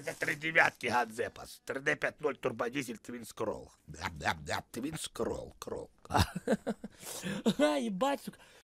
за 3 дев'ятки Ганзепас. 3D50 турбодизель Twin Scroll. Twin Scroll, крол. Ага, ебать, сука.